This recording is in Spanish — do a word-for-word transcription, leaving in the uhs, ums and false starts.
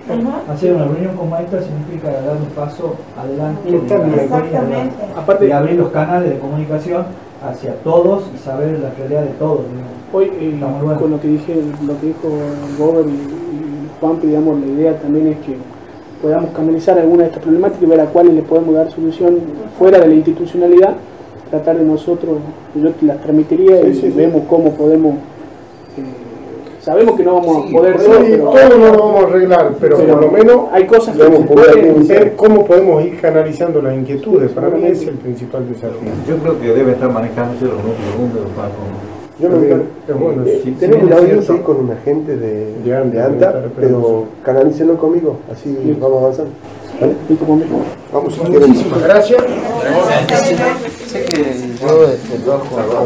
Uh-huh. Hacer una reunión como esta significa dar un paso adelante Exactamente. Aparte, y abrir los canales de comunicación hacia todos y saber la realidad de todos. Digamos. Hoy, eh, bueno. Con lo que dije, lo que dijo Robert y, y Juanpi, digamos, la idea también es que podamos canalizar alguna de estas problemáticas y ver a cuáles le podemos dar solución fuera de la institucionalidad, tratar de nosotros, yo te las transmitiría sí, y sí, vemos sí. cómo podemos. Sabemos que no vamos sí, a poder sí, pero, todo no lo vamos a arreglar, pero, pero por lo menos hay cosas que se pueden ver cómo podemos ir canalizando las inquietudes. Para mí ese es el principal desafío. Yo creo que debe estar manejándose los números para Yo no creo, es bueno. Eh, sí, tenemos una audiencia con un agente de, de, de, de ANTA, pero canalícenlo conmigo, así sí. vamos avanzando. ¿Vale? Vamos, muchísimas gracias. Sé que yo trabajo